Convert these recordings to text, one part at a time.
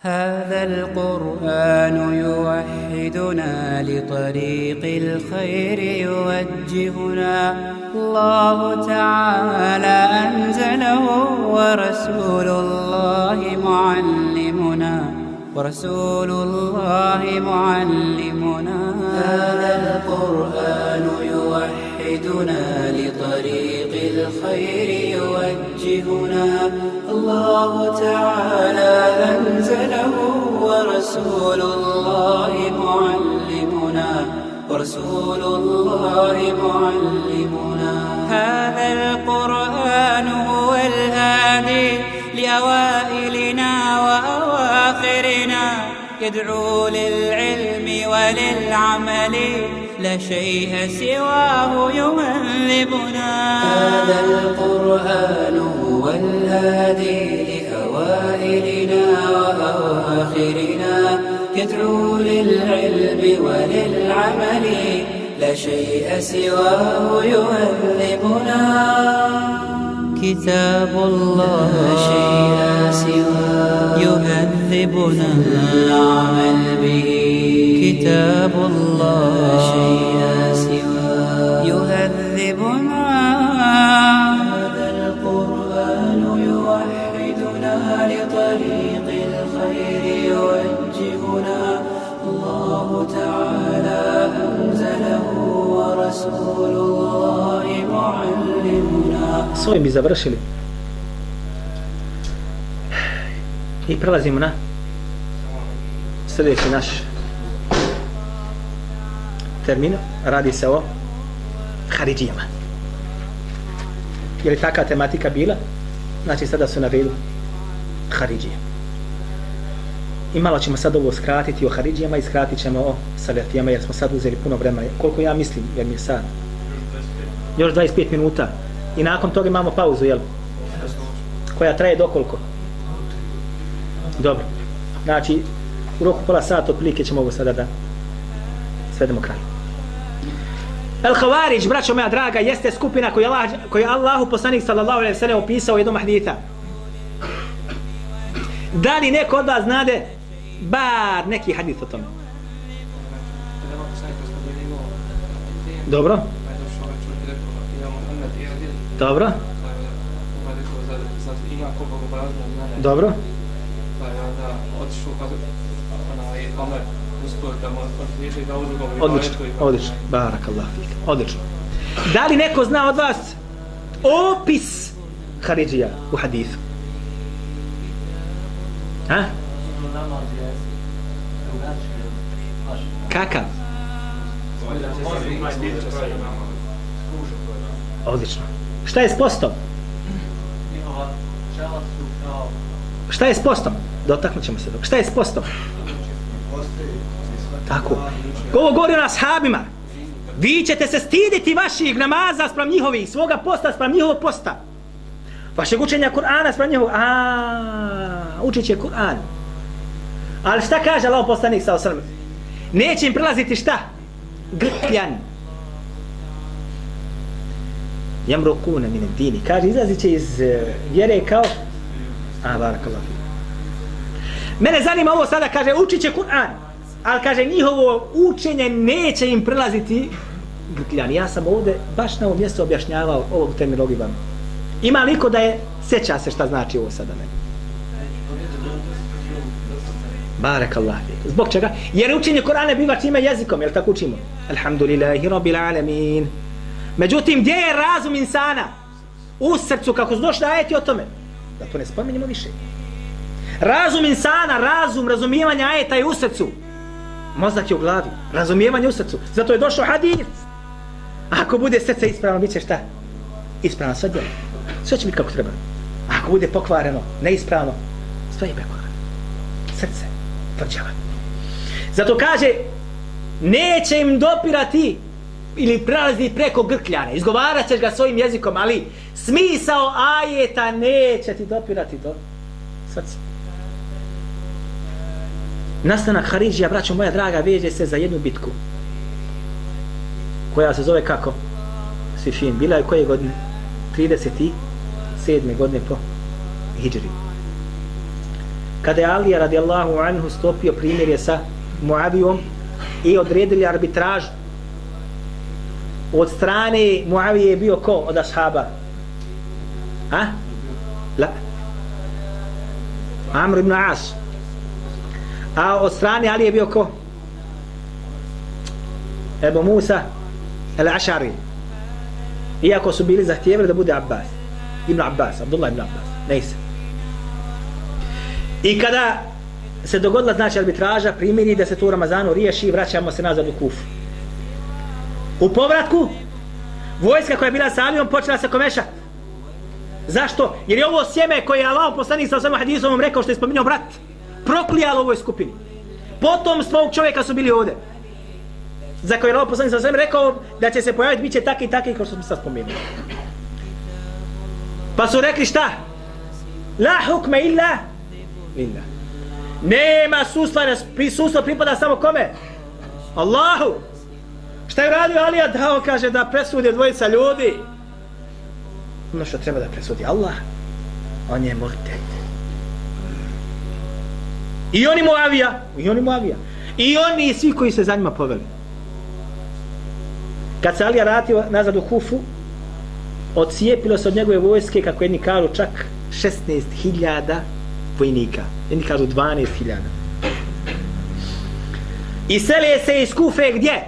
هذا القرآن يوحدنا لطريق الخير يوجهنا الله تعالى أنزله ورسول الله معلمنا هذا القرآن يوحدنا لطريق الخير يوجهنا الله تعالى أنزله ورسول الله معلمنا هذا القرآن هو الهادي لأوائلنا وأواخرنا يدعو للعلم وللعمل لا شيء سواه يهذبنا هذا القرآن هو الهادي لأوائلنا وأواخرنا يدعو للعلم وللعمل لا شيء سواه يهذبنا كتاب الله لا شيء سواه يهذبنا العمل به كتاب الله لا شيء سواه يهذبنا هذا القرآن يوحدنا لطريق الخير يوجهنا الله تعالى أنزله ورسول الله معلمنا. S ovim bi završili i prelazimo na sljedeći naš termin. Radi se o Haridžijama. Je li taka tematika bila? Znači sada su na redu Haridžije. I malo ćemo sad ovo skratiti o Haridžijama i skratit ćemo o Salafijama jer smo sad uzeli puno vremena. Koliko ja mislim, jer mi je sad još 25 minuta. I nakon toga imamo pauzu, jel? Koja traje dokoliko? Dobro. Znači, u roku pola sata otprilike ćemo ovo sada da svedemo kraj. Al-Havarić, braćo moja draga, jeste skupina koju Allahu poslanik sallallahu alejhi ve sellem opisao u jednom haditha. Da li neko od vas znade bar neki hadith o tome? Dobro. Dobro. Dobro. Odlično, odlično. Barakallahu fik. Odlično. Da li neko zna od vas opis Haridžija u hadithu? Ha? Kakav? Odlično. Šta je s postom? Šta je s postom? Dotaknut ćemo se dok. Šta je s postom? Tako. Ovo govori o ashabima. Vi ćete se stiditi vaših namaza sprem njihovih, svoga posta sprem njihovog posta. Vašeg učenja Kur'ana sprem njihovog. Učit će Kur'an. Ali šta kaže Allah poslanik sallallahu alejhi ve sellem? Neće im prelaziti šta? Grkljan. Jamrukuna min ad-dini. Kaže, izlazit će iz vjere kao barakallahu. Mene zanima ovo sada, kaže, učit će Kur'an, ali kaže, njihovo učenje neće im prelaziti grkljan. Ja sam ovdje baš na ovom mjestu objašnjavao ovu terminologiju vam. Ima liko da je, sjeća se šta znači ovo sada meni? Barakallahu. Zbog čega? Jer učenje Kur'ana biva čime jezikom, jel tako učimo? Alhamdulillahi rabbil alamin. Međutim, gdje je razum insana? U srcu, kako su došli ajeti o tome. Da to ne spominjemo više. Razum insana, razumijevanje ajeta je u srcu. Mozak je u glavi, razumijevanje u srcu. Zato je došao hadis. Ako bude srce ispravno, bit će šta? Ispravno sve djelo. Sve će biti kako treba. Ako bude pokvareno, neispravno, sve je pokvareno. Srce, tvrđava. Zato kaže, neće im dopirati ili prelazi preko grkljane. Izgovarat ćeš ga svojim jezikom, ali smisao ajeta neće ti dopirati do srca. Nastanak Haridžija, braćo moja draga, veže se za jednu bitku koja se zove kako? Sifin. Bila je koje godine? 37. godine po Hidžri. kada je Alija radijallahu anhu stopio primjerje sa Muavijom i odredili arbitražu. Od strane Muavije je bio ko od ashaba? A? La. Amr ibn As. A od strane Ali je bio ko? Ebu Musa al-Ašari. Iako su bili zahtijevali da bude Abbas. Ibn Abbas, Abdullah ibn Abbas. Nejse. I kada se dogodila znači arbitraža, primjeri da se to u Ramazanu riješi i vraćamo se nazad u Kufu. U povratku, vojska koja je bila sa Alijom počela se komešati. Zašto? Jer je ovo sjeme koje je Allah poslanik sa svojim hadisom rekao, što je spominjao brat, proklijalo ovoj skupini. Potomstvo ovog čovjeka su bili ovdje. Za koje je Allah poslanik sa svojim rekao da će se pojaviti, bit će taki i taki kao što smo sad spomenuli. Pa su rekli šta? La hukme illa illa. Nema sudstva, prisustvo pripada samo kome? Allahu. Šta je radio Alija? Dao, kaže, da presudi dvojica ljudi. Ono što treba da presudi Allah, on je murted. I oni Muavija, i oni svi koji se za njima poveli. Kad se Alija vratio nazad u Kufu, odcijepilo se od njegove vojske, kako jedni kažu, čak 16.000 vojnika. Jedni kažu 12.000. I sele se iz Kufe gdje?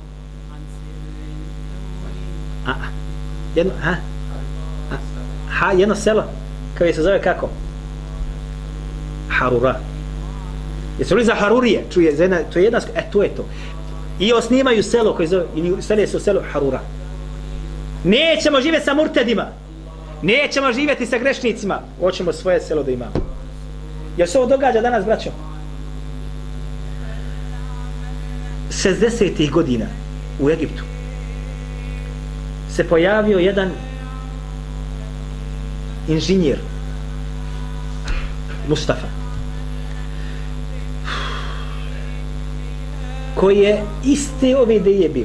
Jedno selo koje se zove kako? Harura. Jesu li za Harurije? Čuje, to je jedna, to je to. I osnimaju selo koje zove, i sele se u selo Harura. Nećemo živjeti sa murtedima. Nećemo živjeti sa grešnicima. Hoćemo svoje selo da imamo. Jer se ovo događa danas, braćo? 60. godina u Egiptu se pojavio jedan inženjer Mustafa koji je iste ove ideje bio.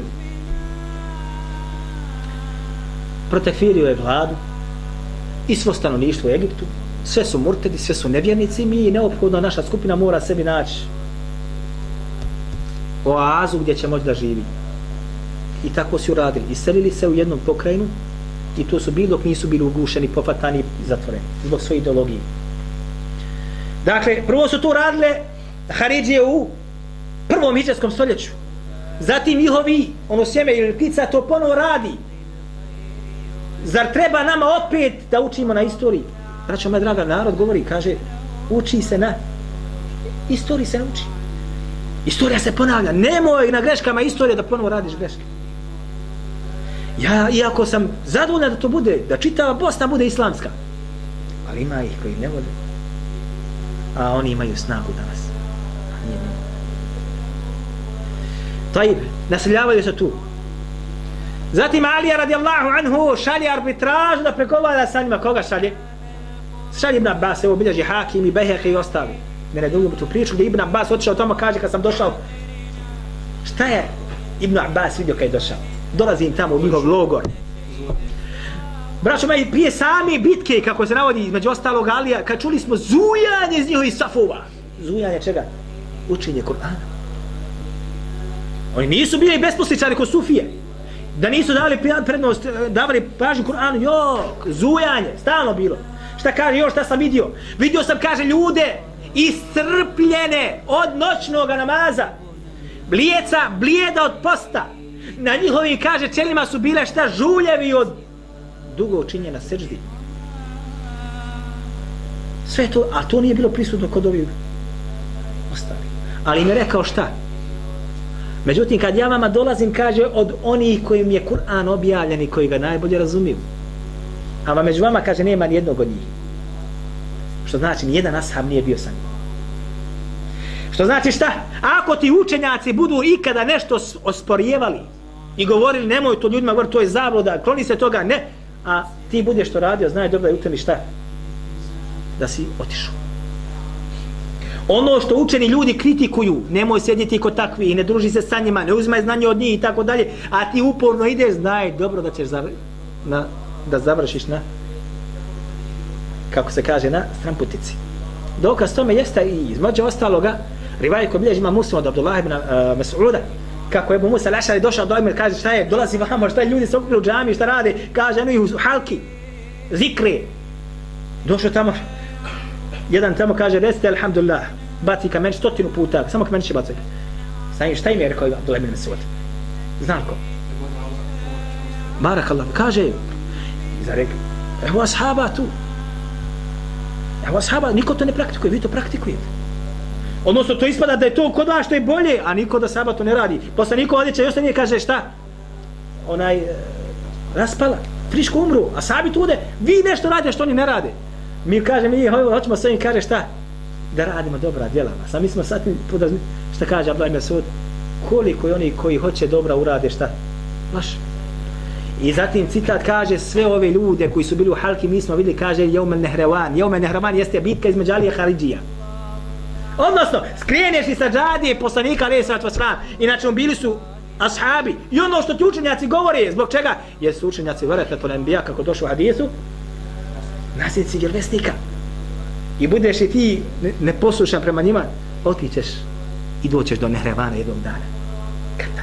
Protekfirio je vladu i svo stanovništvo u Egiptu. Sve su murtedi, sve su nevjernici. Mi neophodno, naša skupina mora sebi naći oazu gdje će moći da živi. I tako su uradili. Iselili se u jednom pokrajinu i tu su bili dok nisu bili ugušeni, pofatani i zatvoreni zbog svoje ideologije. Dakle, prvo su tu radile Haridžije u prvom hidžetskom stoljeću. Zatim njihovi, ono sjeme ili ptica to ponovo radi. Zar treba nama opet da učimo na istoriji? Braćo, moja draga, narod govori, kaže, uči se na istoriji, se nauči. Istorija se ponavlja. Nemoj na greškama istorije da ponovo radiš greške. Ja, iako sam zadovoljna da to bude, da čitava Bosna bude islamska, ali ima ih koji ne vole, a oni imaju snagu danas. Tajib, naseljavaju se tu. Zatim Alija radijallahu anhu šalje arbitražu da pregovara sa njima. Koga šalje? Šalje Ibn Abbas, evo bilježi Hakim i Behek i ostali. Mene dugo tu priču gdje Ibn Abbas otišao tamo, kaže kad sam došao. Šta je Ibn Abbas vidio kad je došao? Dolazim tamo u njihov logor. Braćo moji, prije same bitke, kako se navodi između ostalog Alija, kad čuli smo zujanje iz njihovih safova. Zujanje čega? Učenje Kur'ana. Oni nisu bili besposličari ko Sufije. Da nisu davali prednost, davali pažnju Kur'anu, jok, zujanje, stalno bilo. Šta kaže, još šta sam vidio? Vidio sam, kaže, ljude iscrpljene od noćnog namaza. Lijeca blijeda od posta. Na njihovim, kaže, čelima su bile šta žuljevi od dugo učinjena seždi. Sve to, a to nije bilo prisutno kod ovih ostali. Ali im je rekao šta? Međutim, kad ja vama dolazim, kaže, od onih kojim je Kur'an objavljen i koji ga najbolje razumiju. A među vama, kaže, nema nijednog od njih. Što znači, nijedan ashab nije bio sa njim. Što znači šta? Ako ti učenjaci budu ikada nešto osporijevali i govorili, nemoj to ljudima govoriti, to je zabluda, kloni se toga, ne. A ti budeš to radio, znaj dobro da je u temi šta? Da si otišao. Ono što učeni ljudi kritikuju, nemoj sjediti kod takvi i ne druži se sa njima, ne uzmaj znanje od njih i tako dalje, a ti uporno ideš, znaj dobro da ćeš da završiš na, kako se kaže, na stramputici. Dokaz tome jeste i između ostaloga rivajet koji bilježi ima Muslim od Abdullah ibn Mas'uda, kako je Ebu Musa al-Ašari došao do Emir, kaže šta je, dolazi vamo, šta je, ljudi se okupili u džami, šta rade, kaže eno ih u halki, zikre. Došao tamo, jedan tamo kaže, recite alhamdulillah, baci kamen 100 puta, samo kamen će bacati. Šta im je rekao Abdullah ibn Mas'ud? Znam ko? Barakallah, kaže, evo ashaba tu. Evo ashaba, niko to ne praktikuje, vi to praktikujete. Odnosno, to ispada da je to kod vas što je bolje, a niko da ashaba to ne radi. Posle niko odjeća i ostanje kaže šta? Raspala, friško umru, a sabi tu ude, vi nešto radite što oni ne rade. Mi kaže, mi hoćemo sve im kaže šta? Da radimo dobra djela. Sam mi smo sad, šta kaže Abdullah ibn Mas'ud, koliko i oni koji hoće dobra urade šta? Baš. I zatim citat kaže, sve ove ljude koji su bili u halki, mi smo vidjeli, kaže, Jeumel Nehrevan. Jeumel Nehrevan jeste bitka između Alije i Haridžija. Odnosno, skreneš li sa džadije poslanika, alejhi salatu vesselam, inače bili su ashabi. I ono što ti učenjaci govore, zbog čega? Jer su učenjaci varatul enbija, kako došlo u hadisu, nasljednici vjerovjesnika. I budeš i ti neposlušan prema njima, otićeš i doćeš do Nehrevana jednog dana. Kada?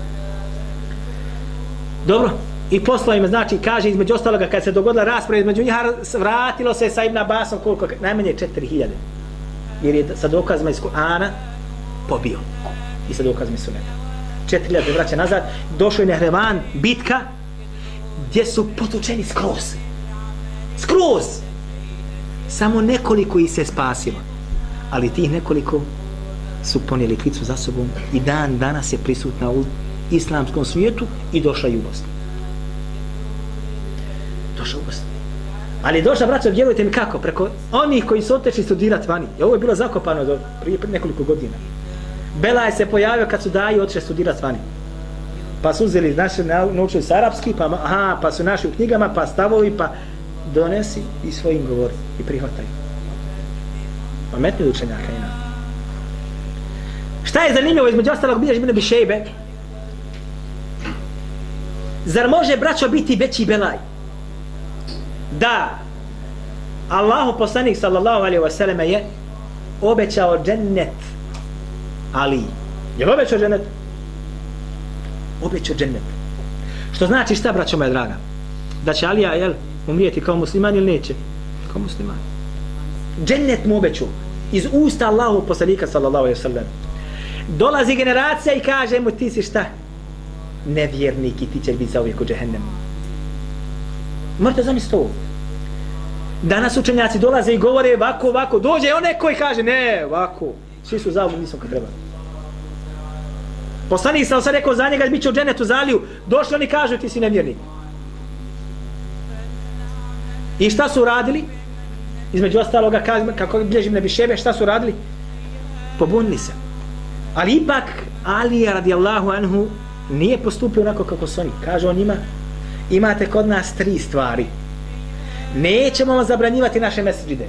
Dobro, i poslao im, znači, kaže, između ostaloga, kad se dogodila rasprava između njih, vratilo se sa Ibn Abbasom koliko? Najmanje 4000. Jer je sa dokazima iz Kur'ana pobio. I sa dokazima iz Sunneta. 4000 vraća nazad. Došao je Nehrevan, bitka, gdje su potučeni skroz. Skroz! Samo nekoliko ih se spasilo. Ali tih nekoliko su ponijeli klicu za sobom i dan danas je prisutna u islamskom svijetu i došla i u Bosnu. Došla u Bosnu. Ali došla, braćo, vjerujte mi kako, preko onih koji su otešli studirati vani. I ovo je bilo zakopano prije nekoliko godina. Belaj se pojavio kad su daji otišli studirati vani. Pa su uzeli, naši naučili s arapski, pa su našli u knjigama, pa stavovi, pa donesi i svojim govori i prihvataj. Pametni učenjaka ima. Šta je zanimljivo između ostalog bilježi Ibn Abi Šejbe? Zar može, braćo, biti veći belaj? Da Allahu poslanik sallallahu alejhi ve selleme je obećao džennet Ali. Je li obećao džennet? Obećao džennet. Što znači šta, braćo moja draga? Da će Alija, jel, umrijeti kao musliman ili neće? Kao musliman. Džennet mu obećao iz usta Allahu poslanika sallallahu alejhi ve sellem. Dolazi generacija i kaže mu, ti si šta? Nevjernik i ti ćeš biti zauvijek u džehennemu. Možete zamisliti ovo. Danas učenjaci dolaze i govore ovako, dođe onaj koji kaže ne, ovako, svi su zauvijek, nisam kad treba. Poslanik sam sad rekao za njega, bit će u džennetu zaliju, došli oni kažu ti si nevjernik. I šta su radili? Između ostaloga, kako bilježi Ibn Abi Šejbe, šta su radili? Pobunili se. Ali ipak Alija radijallahu anhu nije postupio onako kako su oni. Kaže on njima, imate kod nas 3 stvari. Nećemo vam zabranjivati naše mesdžide.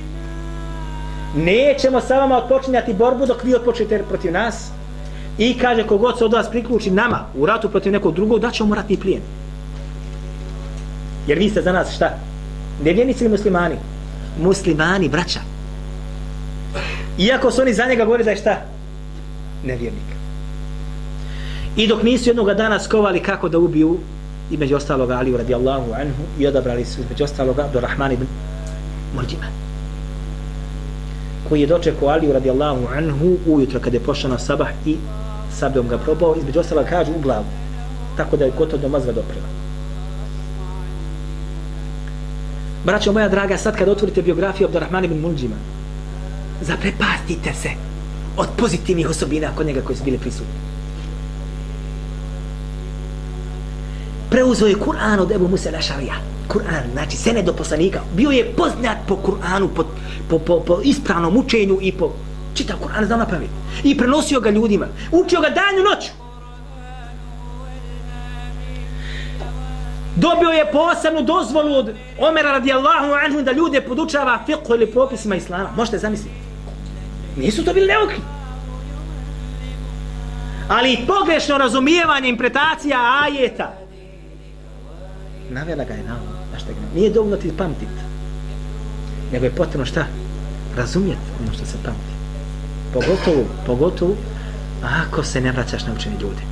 Nećemo sa vama otpočinjati borbu dok vi otpočnete protiv nas. I kaže, kogod se od vas priključi nama u ratu protiv nekog drugog, daćemo mu ratni plijen. Jer vi ste za nas šta? Nevjernici ili muslimani? Muslimani, braća. Iako su oni za njega govorili da je šta? Nevjernik. I dok nisu jednoga dana skovali kako da ubiju između ostaloga Aliju radijallahu anhu i odabrali su između ostaloga Abdurrahman ibn Muljima, koji je dočekao Aliju radijallahu anhu ujutro kada je pošao na sabah i sabljom ga probao, između ostaloga kažu u glavu, tako da je gotovo do mozga doprela. Braćo moja draga, sad kad otvorite biografiju Abdurrahman ibn Muljima, zaprepastite se od pozitivnih osobina kod njega koji su bili prisutni. Preuzeo je Kur'an od Ebu Musa al-Ašarija. Kur'an, znači sened do poslanika. Bio je poznat po Kur'anu, po ispravnom učenju i po čitav Kur'an znao na pamet. I prenosio ga ljudima. Učio ga danju noću. Dobio je posebnu dozvolu od Omera radijallahu anhu da ljude podučava fiqhu ili propisima islama. Možete zamisliti. Nisu to bili neuki. Ali pogrešno razumijevanje, interpretacija ajeta navela ga je na ovo. Nije dovoljno ti pamtit, nego je potrebno šta? razumjeti ono što se pamti. Pogotovo ako se ne vraćaš na učeni ljudi.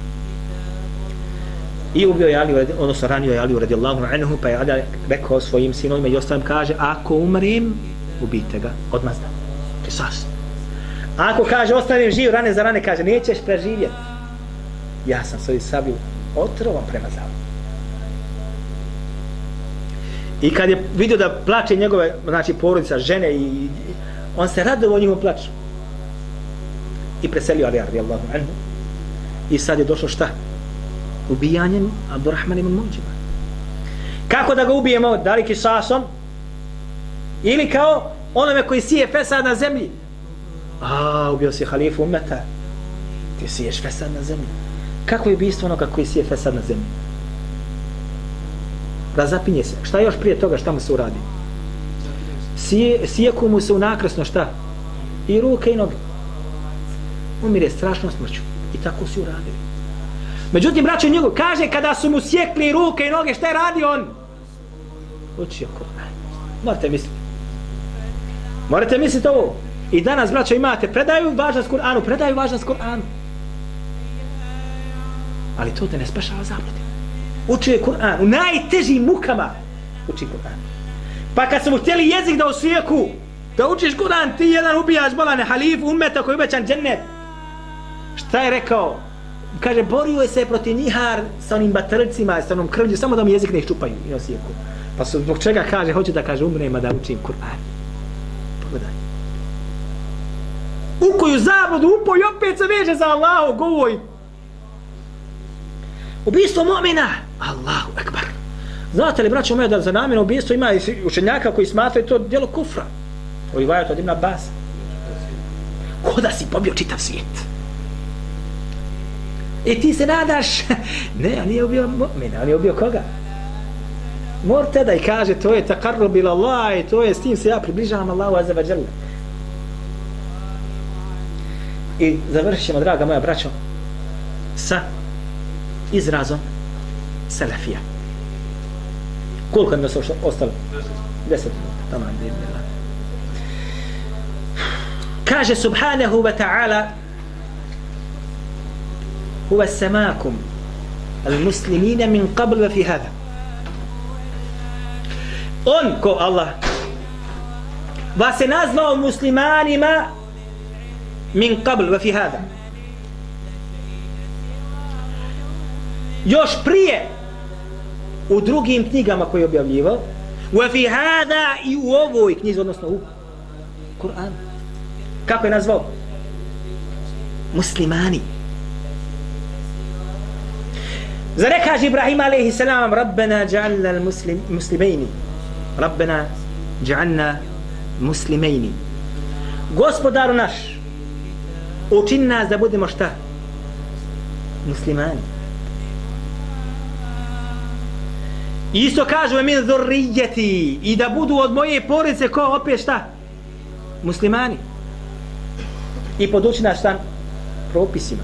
I ubio je Ali, odnosno ranio je Ali radijallahu anhu, pa je Ali rekao svojim sinovima i ostalim, kaže, ako umrem, ubijte ga, odmah znam. Kisas. Ako kaže, ostanem živ, rane za rane, kaže, nećeš preživjeti. Ja sam svoju sablju otrovom premazao. I kad je vidio da plače njegove, znači porodica, žene, i on se radovao njihom plaču. I preselio Ali radijallahu anhu. I sad je došlo šta? Ubijanjem Abdurrahman ibn Muđiba. Kako da ga ubijemo? Da li kisasom? Ili kao onome koji sije fesad na zemlji? Ubio si halifu ummeta. Ti siješ fesad na zemlji. Kako je ubijstvo onoga koji sije fesad na zemlji? Razapinje se. Šta još prije toga, šta mu se uradi? Sijeku mu se u nakrasno šta? I ruke i noge. Umire strašnom smrću. I tako su uradili. Međutim, braćo njegov, kaže, kada su mu sjekli ruke i noge, šta je radio on? Učio Kur'an. Morate misliti ovo. I danas, braćo, imate, predaju važnost Kur'anu. Ali to te ne spašava zabludi. Učio je Kur'an. U najtežim mukama uči Kur'an. Pa kad su mu htjeli jezik da osvijeku, da učiš Kur'an, ti jedan ubijaš bolane halifu ummeta koji obećan džennet. Šta je rekao? Kaže, borio je se protiv njihar sa onim batrljcima, sa onom krvlju, samo da mi jezik ne iščupaju i osjeku. Pa su zbog čega kaže, hoće da kaže, umrema da učim Kur'an. Pogledaj. U koju zabludu upao i opet se veže za Allahu govoj. Ubijstvo mu'mina. Allahu ekbar. Znate li, braćo moje, da za namjeno ubijstvo ima učenjaka koji smatraju to djelo kufra. Ovi vajat od Ibn Abbas. Ko da si pobio čitav svijet. I ti se nadaš, ne, on nije ubio mu'mina, on je ubio koga? Mortada i kaže, to je taqarrub ila Allah i to je, s tim se ja približavam Allahu azza wa jalla. I završit ćemo, draga moja braćo, sa izrazom selefija. Koliko nam je ostalo? 10 minuta, tamo je. Kaže subhanahu wa ta'ala, huwa samakum al-muslimina min qabl wa fi hada. On, ko Allah, vas je nazvao muslimanima min qabl wa fi hada. Još prije u drugim knjigama koje je objavljivao, wa fi hada, i u ovoj knjizi, odnosno u Kur'anu. Kako je nazvao? Muslimani. Zar ne kaže Ibrahim alaihi salam, Rabbena ja'alna muslimejni, Rabbena ja'alna muslimejni. Gospodaru naš, učini nas da budemo šta? Muslimani. Isto kažu min zurrijeti, i da budu od moje porodice ko opet šta? Muslimani. I poduči nas šta? Propisima.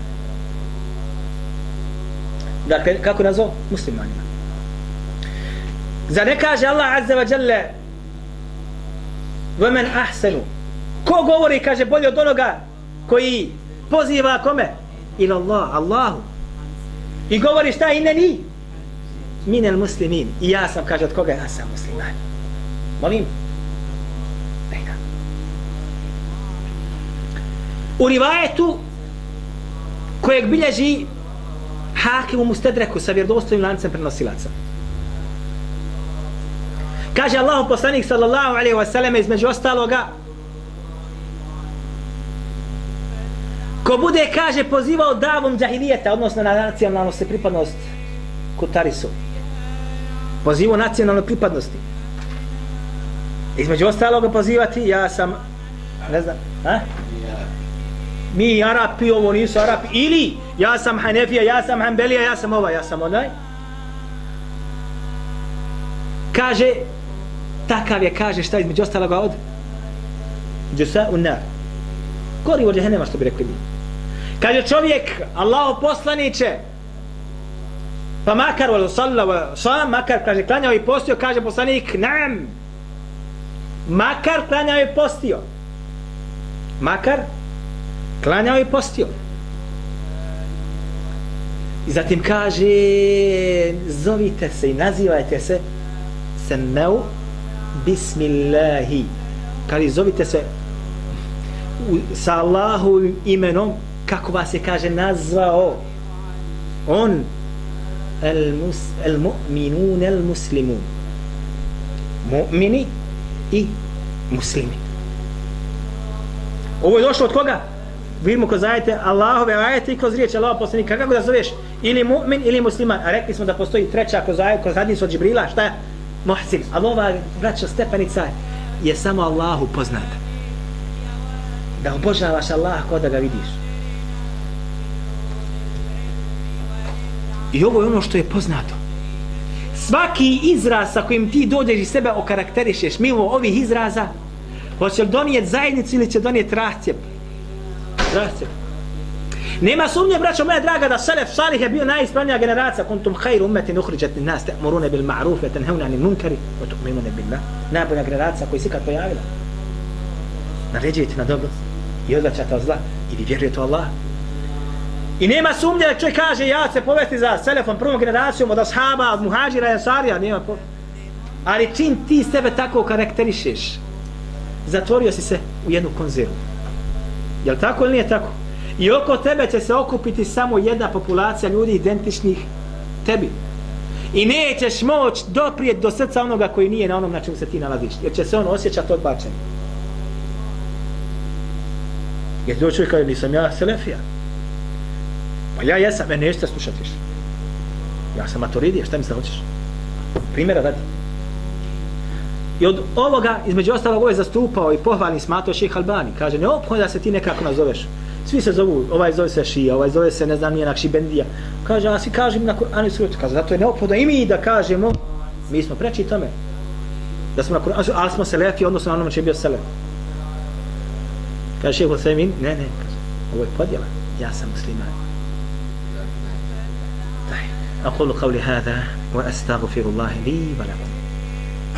Dakle, kako nazvao? Muslimanima. Zar ne kaže Allah azza wa jalla, وَمَنْ أَحْسَنُ, ko govori, kaže, bolje od onoga koji poziva kome? Ila Allah, Allahu. I govori šta? Ineni minel muslimin. I ja sam, kaže, od koga? Ja sam musliman. Molim? Nejda. U rivajetu kojeg bilježi Hakim u Mustedreku sa vjerodostojnim lancem prenosilaca, kaže Allahu poslanik sallallahu alejhi ve selleme između ostaloga, ko bude, kaže, pozivao davom džahilijeta, odnosno na nacionalnu se pripadnost Kutarisu, pozivao nacionalnu pripadnosti, između ostaloga pozivati, ja sam, ne znam, mi Arapi, ovo nisu Arapi, ili ja sam Hanefija, ja sam Hanbelija, ja sam ovaj, ja sam onaj. Kaže, takav je, kaže, šta između ostaloga od džusa unnar, gorivo džehennema, što bi rekli mi. Kaže čovjek, Allahu poslaniće, pa makar sam, makar, kaže, klanjao i postio, kaže poslanik, naam, makar klanjao i postio. Makar klanjao i postio. I zatim kaže, zovite se i nazivajte se Semeu Bismillahi. Kaže, zovite se sa Allahovim imenom, kako vas je, kaže, nazvao on, al-mu'minun al-muslimun, mu'mini i muslimi. Ovo je došlo od koga? Vidimo kroz ajete Allahove ajete i kroz riječ Allahov poslanika. Kako da zoveš? Ili mu'min ili musliman. A rekli smo da postoji treća kroz ajet, kroz hadis od Džibrila. Šta je? Muhsin. Ali ova, braćo, stepenica je samo Allahu poznata. Da obožavaš Allah kao da ga vidiš. I ovo je ono što je poznato. Svaki izraz sa kojim ti dođeš i sebe okarakterišeš mimo ovih izraza, hoće li donijeti zajednicu ili će donijeti rascijep? Rascijep. Nema sumnje, braćo moja draga, da Selef Salih je bio najispravnija generacija. Kuntum khayru ummetin ukhrijat lin-nas ta'muruna bil ma'ruf wa tanhauna 'anil munkari wa tu'minuna billah. Najbolja generacija koja se ikad pojavila. Naređujete na dobro i odvraćate od zla i vi vjerujete u Allah. I nema sumnje da čovjek kaže ja se povesti za Selefom, prvom generacijom od ashaba, od muhađira i ansarija, nema ali čim ti sebe tako karakterišeš, zatvorio si se u jednu konzervu. Jel tako ili nije tako? I oko tebe će se okupiti samo jedna populacija ljudi identičnih tebi. I nećeš moći doprijeti do srca onoga koji nije na onom na čemu se ti nalaziš. Jer će se on osjećati odbačen. Jer doći čovjek kaže, nisam ja selefija. Pa ja jesam, nećete slušati više. Ja sam maturidija, šta mi se hoćeš? Primjera radi. I od ovoga, između ostalog, ovo je zastupao i pohvalni smato Šejh Albani. Kaže, neophodno da se ti nekako nazoveš. Svi se zovu, ovaj zove se Šija, ovaj zove se, ne znam, nije Nakšibendija. Kaže, a svi kažem na Kur'anu i Sunnetu. Kaže, zato je neophodno i mi da kažemo, mi smo preči tome. Da smo na Kur'anu, ali smo selefi, odnosno na onom će je bio selef. Kaže Šejh Usajmin, ne, kaže, ovo je podjela, ja sam musliman. أقول قولي هذا وأستغفر الله لي ولكم.